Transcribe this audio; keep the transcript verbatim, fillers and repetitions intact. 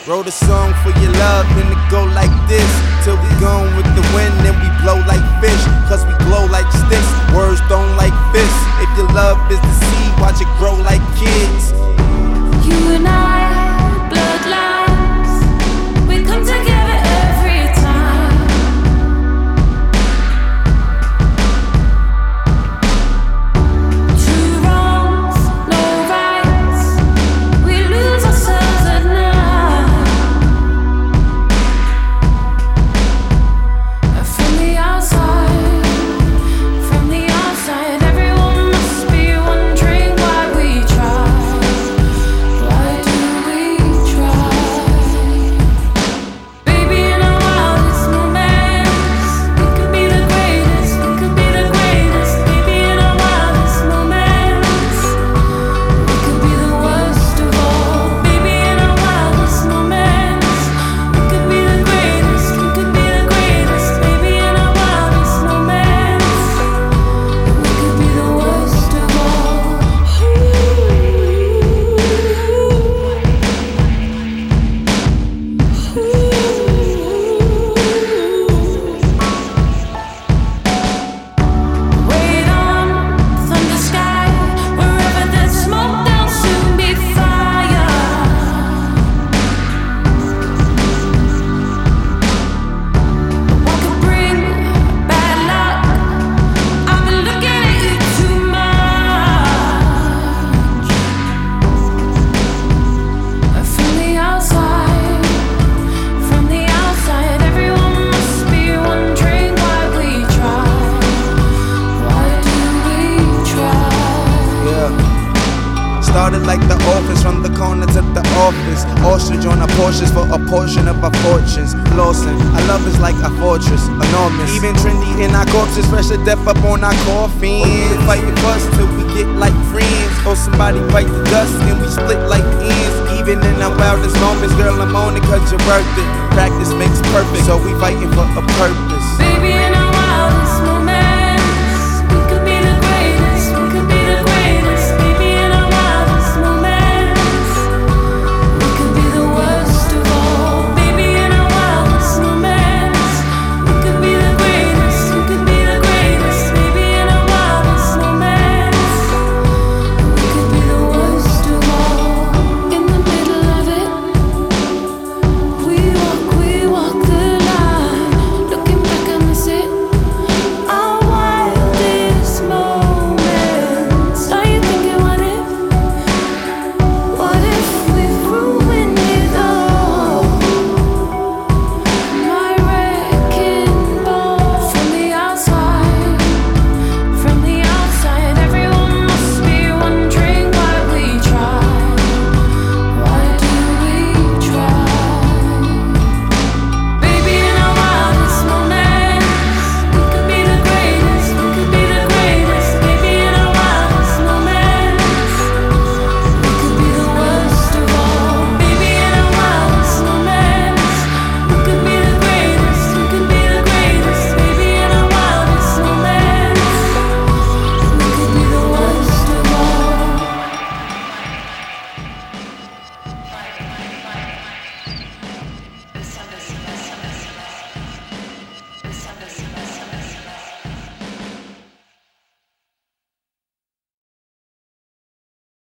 Wrote a song for your love and it go like this. Till we gone with the wind and we blow like fish. Cause we glow like sticks, words don't like fists. If your love is the seed, watch it grow like kids. You and I, bloodlines, we come together every time. Two wrongs, no rights, we lose ourselves at night. From the outside, from the outside, everyone must be wondering why we try. Why do we try? Baby, in our wildest moments, we could be the greatest, we could be the greatest. Baby, in our wildest moments, we could be the worst of all. Baby, in our wildest moments, we could be the greatest, we could be the greatest. Baby, in our wildest moments, we could be the worst of all. Wait on thunder sky, wherever there's smoke, there'll soon be fire. What could bring bad luck? I've been looking at you too much. From the outside, from the outside, everyone must be wondering why we try. Why do we try? Yeah. Started like the office, from the corner to the office. Ostrich on our Porsches for a portion of our fortunes. Lawson, our love is like a fortress, enormous. Even trendy in our corpses, fresh to death up on our coffins. We fight with us till we get like friends. Or somebody bite the dust and we split like ends. Even in our wildest moments, girl, I'm on it cause you're worth it. Practice makes perfect, so we fighting for a purpose. Baby, in our